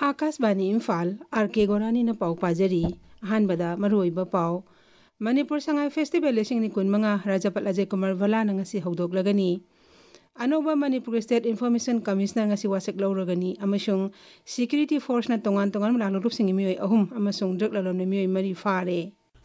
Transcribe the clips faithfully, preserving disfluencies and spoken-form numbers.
Akashvani Imphal are के गोरानी न पाउ पाजरी अहानबदा मरोइबा पाउ मणिपुर संगाई फेस्टिवल लिसिंग नि कुनमंगा राजपाल अजय कुमार भला न ngasi हौदोगलगनी अनोबा Manipur state information commissioner ngasi वासक लौरगनी अमसुंग सिक्योरिटी फोर्स न तोंगान तोंगान मलालो रुपसिंग मियोय अहुम अमसुंग ड्रग ललम मियोय मरी फारे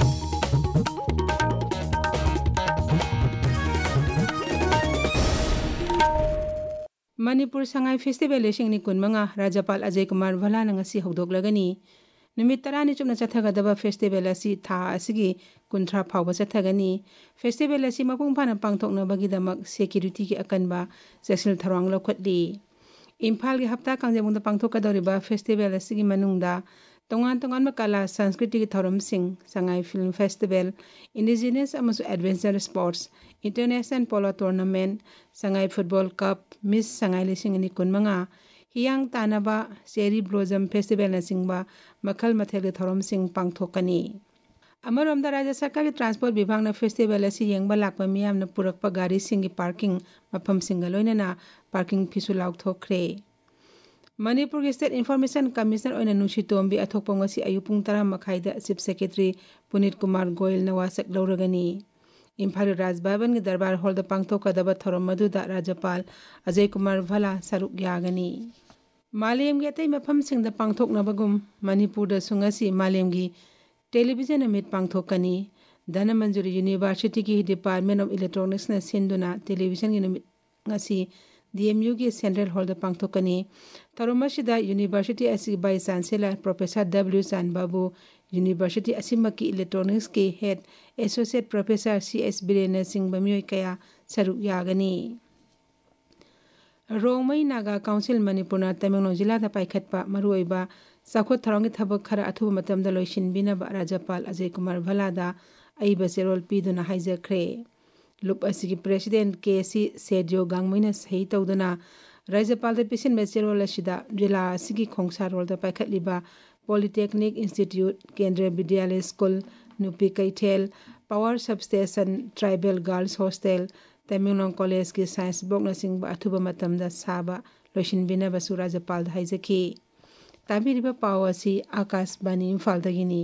मणिपुर संगाई फेस्टिवल लिसिंग नि कुनमंगा राजपाल अजय कुमार भला न ngasi हौदोगलगनी नुमित तरानी चुपना चथगदबा फेस्टिवल असि था असिगी कुंथ्रा फावबा चथगनी फेस्टिवल असि मपुंग फाना पांगथोकनबगीदमक सिक्योरिटी की अकनबा चेक्सिल थरवांग लौखटली इम्फाल की हप्ता कांगजेमुंदा पांगथोकदौरिबा फेस्टिवल असिगी मनुंगदा तोंगान तोंगान कला संस्कृति की थौरम Singh Sangai film festival indigenous अमसु adventure sports international polo tournament Sangai football cup miss Sangai लिसिंग नि कुनमंगा हियांग तानाबा चेरी ब्लोजम फेस्टिवल नसिंगबा मखल मथेल थौरम सिंह पांगथोकनी अमरोमदा राज्य सरकार की ट्रांसपोर्ट विभाग न फेस्टिवल असि येंगबा लाकपा मियाम न पुरकपा गाड़ी सिंह पार्किंग मफम सिंह लोइनना पार्किंग फीसु लाउथोखरे मणिपुर की स्टेट इन्फॉर्मेशन कमिश्नर ओइना नुसितोंबी अथोकपोंगसी अयुपुंग तरा मखाइदा चीफ सेक्रेटरी पुनीत कुमार गोयल नवासक लौरगनी इम्फाल राजभवन के दरबार हॉल द पांगथोकदबा थौरम मधुदा राज्यपाल अजय कुमार भला सरुक यागनी मालेम के अतई मफम सिंह द पांगथोकनबगुम मणिपुर द सुंगसी मालेम की टेलीविजन अमित पांगथोकनी धनमंजुरी यूनिवर्सिटी की डिपार्टमेंट ऑफ इलेक्ट्रॉनिक्स न सिंधुना टेलीविजन की नुमित ngasi D M U की सेंट्रल हॉल द पांगथोकनी थौरमसिदा यूनिवर्सिटी असि vice chancellor professor W Chanbabu university असिमकी इलेक्ट्रॉनिक्स के head associate professor C S Birendra Singh बमियोय कया सरुक यागनी रोंगमई नागा काउंसिल मणिपुर तमेंगलों जिला दा पाइखटपा मरुओइबा साखोत थरंगी थबक खरा अथुब मतमदा लोइसिनबिनबा राज्यपाल अजय कुमार भलादा अइबा सेरोल पीदुना हाइजखरे लुप असिगी प्रेसिडेंट के सी सेडियो गांगमैना सही तौदना राज्यपाल द पिसिन मेचेरोल असिदा जिला असिगी खोंसा रोल द पाइखटलिबा polytechnic institute Kendriya Vidyalaya school नुपी कैथेल power substation tribal girls hostel Tamenglong college की साइंस ब्लॉक नसिंग अथुब मतमदा साबा लोइसिनबिनबा सु राज्यपाल द हाइजखी ताबिरिबा पाव असि आकाशवाणी इम्फालदगिनी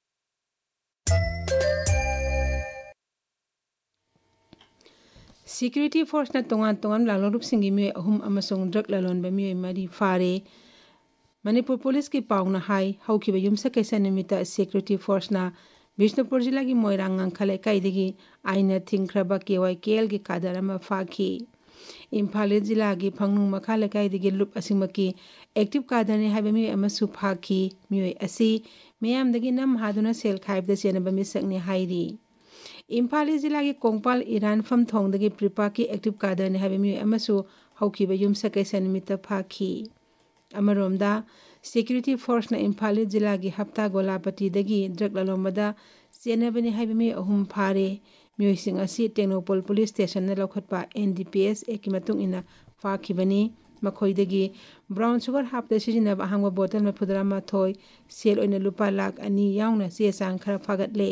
सिक्योरिटी फोर्स न तोंगान तोंगान लालोरुप सिंगी मियोय अहुम अमसोंग ड्रग ललोनबा मियोय मरी फारे मणिपुर पुलिस की पाउना हाई हौखिबा युमसा कैसा निमित्ता सिक्योरिटी फोर्स न बिष्णुपुर जिला की मोइरांग अंखले काइदगी आइना थिंख्रबा केवाई केएल की कादर अमा फाखी इम्फाल जिला की फंगनुंग मखाले काइदगी लुप असिमकी एक्टिव कादरने हाइबा मियोय अमसु फाखी मियोय असि मियामदगी नम हादुना सेल खाइबदा चेनबा मिसकने हाइरी इम्फाल जिला की कोंगपाल ईरान फम थोंगदगी प्रिपा की एक्टिव कादरने हाइबा मियोय अमसु हौखिबा युमसा कैसा निमित्ता फाखी अमरोमदा सिक्योरिटी फोर्स न इम्फाल जिला की हप्ता गोलापतिदगी ड्रग ललोमदा चेनबने हाइबा मियोय अहुम फारे मियोयसिंग असि टेक्नोपोल पुलिस स्टेशन न लौखटपा N D P S एक की मतुंग इना फाखिबनी मखोइदगी ब्राउन शुगर हापदा सिजिनबा अहांगबा बोतल में फुदरा माथोय सेल ओइना लुपा लाख अनि याउना चे चांग खरा फागतले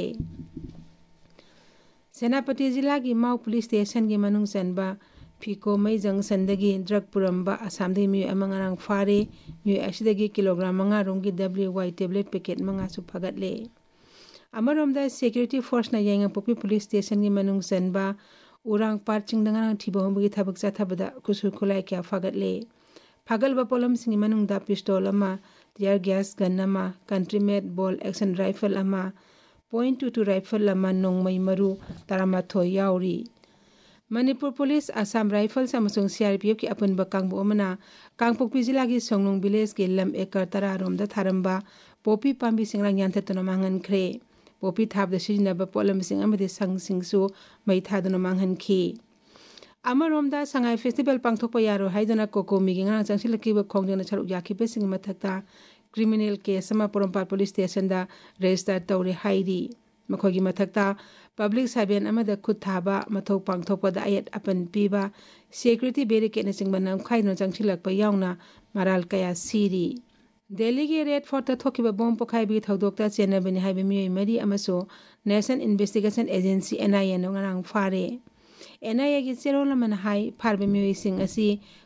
सेनापति जिला की माउ पुलिस स्टेशन की मनुंग चनबा फिको मई जंक्शनदगी ड्रग पुरंबा आसामदगी मियोय अमंगारांग फारे मियोय असिदगी किलोग्राम मंगा रोंगी W Y टेबलेट पैकेट मंगा सु फागतले अमरोमदा सिक्योरिटी फोर्स न यांग पोपी पुलिस स्टेशन की मनुंग चनबा उरांग पार चिंगदंगा थिबोंबगी थबक चाथबदा कुसु खुलाई क्या फागतले फागलबा पोलम सिंगी मनुंगदा पिस्टल अमा टियर गैस गन अमा country made ball action rifle अमा पॉइंट टू टू राइफल अमा नोंगमई मरु तरामाथोय याउरी मणिपुर पुलिस असम राइफल्स अमसुंग C R P F की अपुनबा कांगबो अमना कांगपोकपी जिला की सोंगनुंग विलेज के लम एकर तरा रोमदा थारंबा पोपी पांबी सिंगला यानथतुना मांगनख्रे पोपी थाबदा सिजिनबा पोलम सिंग अमदि संग सिंगसु मई थादुना मांगहनखी अमरोमदा संगाई फेस्टिवल पांगथोकपा यारो हाइदना कोकोमी गी ngang changsilkiba khongdena saruk yakibe sing mathakta criminal case अमा पोरमपाल पुलिस स्टेशन दा रजिस्टर तौरे हाइरी मखोगी मथक्ता पब्लिक सर्वेंट अमदा खुद थाबा मथौ पांगथोकपदा आयत अपन पीबा सिक्योरिटी बैरिकेड नसिंगबा नमखाइनो चंगसिलकपा याउना मराल कया सीरी दिल्ली की रेड फोर्ट थोकिबा बॉम्ब पोखाइबी थौदोकता चेनबनी हाइबे मियोय मरी अमसो national investigation agency N I A नो ngarang फारे N I A की चेरोल मन हाई फारबे मियोय सिंग असि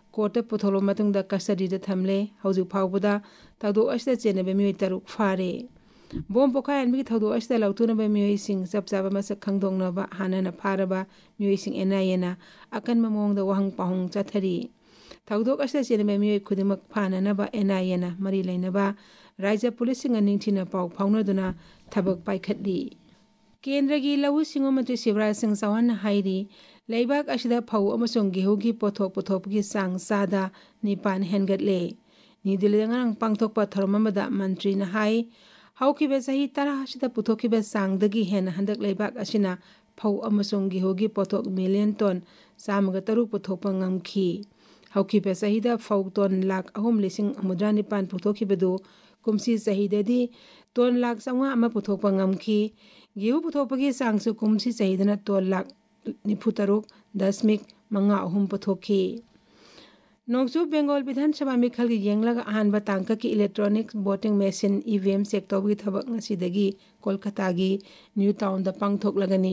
कोर्ट पुथोलो मतुंगदा कस्टडीदा थमले हौजु फाउबदा थौदो असिदा चेनबे मियोय तरुक फारे बोम पोखाय अनबी थौदो असिदा लौतुनबे मियोय सिंग चपचाबा मसक खंगदोंनबा हानना फारबा मियोय सिंग एनायेना अकन ममोंगदा वहंग पाहुंग चथरी थौदो असिदा चेनबे मियोय खुदिमक फाननबा एनायेना मरी लेनबा राज्य पुलिस सिंग निंगथिना पाउ फाउनदुना थबक पाइखटली केंद्र की लघु सिंह मंत्री शिवराज सिंह चौहान हाईरी लेबाक असिदा फाउ अमसोंग गेहूगी पोथोक पोथोकगी सांग सादा निपान हेनगटले नीदिले ngarang pangthokpa thoromamada मंत्री na hai haukibe sahi tara asida puthokibe sangdagi hen handak leibak asina phau amasong gihogi pothok million ton samaga taruk puthokpa ngamkhi haukibe sahi da phau ton lak ahum lising amudra nipan puthokibedu kumsi sahi dadi ton lak sangwa ama puthokpa ngamkhi gihu puthokpagi sangsu kumsi sahi dana ton lak nifutaruk dasmik manga ahum puthokhi नोंगसु Bengal विधानसभा मिखल की येंगलग अहानबा तांका की electronic voting machine EVM check तौबगी थबक ngasiदगी कोलकाता की New Town द पांगथोकलगनी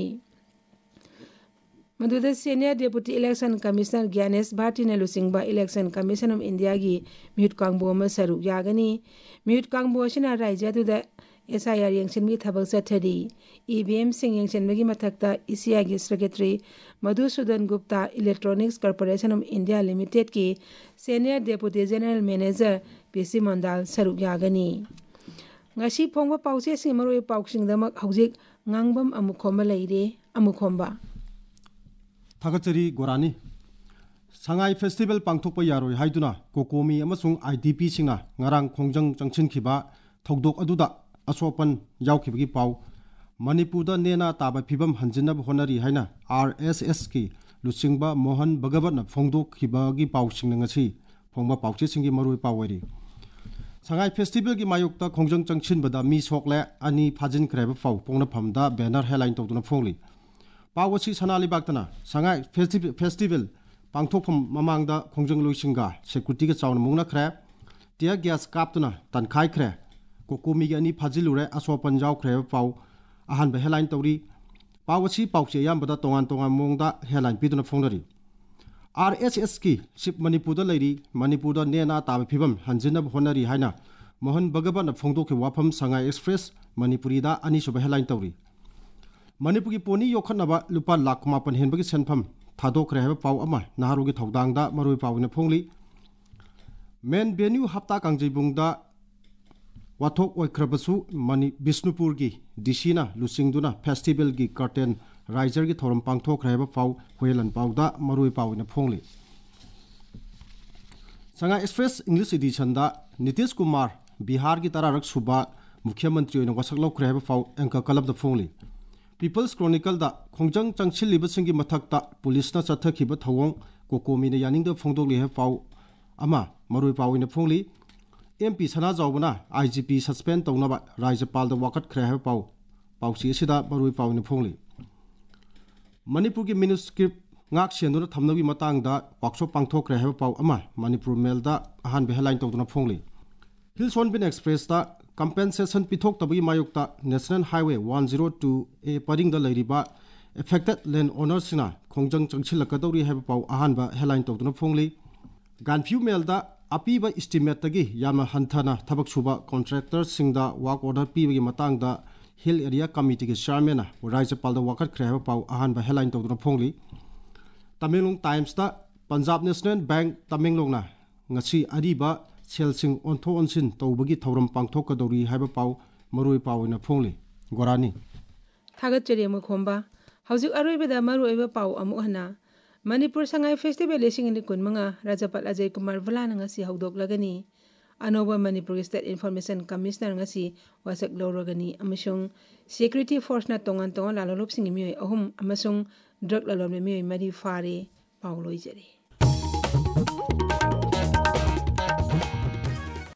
मधुदा senior deputy election commissioner Gyanesh Bharti ने लुसिंगबा इलेक्शन कमीशन ऑफ इंडिया की म्यूट कांगबो म सरुक यागनी म्यूट कांगबो सिना राज्य दुदा एसआईआर यंगसिनगी थबक चथरी ईवीएम सिंग यंगसिनबगी मथक्ता ईसीआई की secretary Madhusudan Gupta electronics corporation of India limited की senior deputy general manager PC Mandal सरुक यागनी ngasi phongba pause sing maroi pauksing damak hauzik ngangbam amukhomba leire amukhomba थागचरी गोरानी संगाई फेस्टिवल पांथोकपा यारोय हाइदुना कोकोमी अमसुंग आईडीपी सिंगा ngarang khongjang changchinखिबा थौदोक अदुदा असोपन यावखिबगी पाउ मणिपुरदा नेना ताबा फिबम हंजिनब होनरी हाइना आरएसएस की लुसिंगबा मोहन भगवत फोंदोखिबगी पाउ सिंगनगसी फोंबा पाउचे सिंगी मरुय पावरी संगाई फेस्टिवल की मायुक्ता खोंजंग चंगछिनबदा मी सोकले अनि फाजिन खरेब फाउ पोंगना फमदा बैनर हेडलाइन तौदुना फोंगली पावसी सनालिबाक्तना संगाई फेस्टिवल पांथोकफम ममांगदा खोंजंग लुसिंगा सिक्युरिटी का चाउन मुंगना खरे टियर गैस कापतुना तनखाई खरे कोकोमी की अनि फाजिलुरे असोपन जाव खरेब पाउ अहान बे हेडलाइन तौरी पावसी पाउचे यामबदा तोंगान तोंगान मोंगदा हेडलाइन पिदुना फोंगरी आरएसएस की सिप मणिपुरदा लेरी मणिपुरदा नेना ताबा फिबम हंजिनब होनरी हाइना मोहन भगवत फोंदोके वाफम संगाई एक्सप्रेस मणिपुरीदा अनि सुबह हेडलाइन तौरी मणिपुर की पोनी योखनबा लुपा लाख मापन हेनबगी सेनफम थादोखरे है पाउ अमा नहारुगी थौदांगदा मरुई पाउने फोंगली मेन वेन्यू हप्ता कांगजीबुंगदा वाथोक ओइख्रबसु मणि बिष्णुपुर की डीसीना लुसिंगदुना फेस्टिवल की कर्टेन राइजर की थोरम पांगथोखरे है पाउ हुएलन पाउदा मरुई पाउने फोंगली संगा एक्सप्रेस इंग्लिश एडिशन दा नीतीश कुमार बिहार की तरारक सुबा मुख्यमंत्री ओइना वसक लौखरे है पाउ एंकर कलब द फोंगली पीपल्स क्रोनिकल दा खोंजंग चंगसिलिबसिंगी मथक्ता पुलिसना चथखिब थवोंग कोकोमीने यानिंग द फोंगदोगली है पाउ अमा मरुई पाउने फोंगली एमपी सना जावबना आईजीपी सस्पेंड तौनबा राज्यपाल द वाकट खरे है पाउ पाउसी सिदा मरुई पाउने फोंगली मणिपुर की मिनुस्क्रिप्ट ngak sianduna thamnagi matangda workshop pangthokre have pau ama manipur mail da ahan headline tawduna phongli Hilson Bin Express da compensation pithok tabi mayukta National Highway one oh two a paring da lairiba affected land owners sina khongjang changchilakadori have pau ahan ba headline tawduna phongli Ganphu mail da apiba estimate tagi yama hanthana thabak suba contractors singda work order pibagi matangda Hill Area Committee ki chairman Rajapal da wakat khre have pau ahan ba headline tawduna phongli Tamenglong Times da Punjab National Bank Tamenglong na ngasi ariba selsing ontho onsin tawbagi thauram pangthokadori haiba pau marui pawina phongli gorani thagat cheri mu khomba haujuk aroi beda marui ba pau amu hana Manipur Sangai Festival lesing ni kunmanga Rajapal Ajay Kumar Valana ngasi haudok lagani anoba Manipur State Information Commissioner ngasi wasak lorogani amasung security force na tongan tongan lalolop sing mi ahum amasung drug lalom mi mari fare pauloi jeri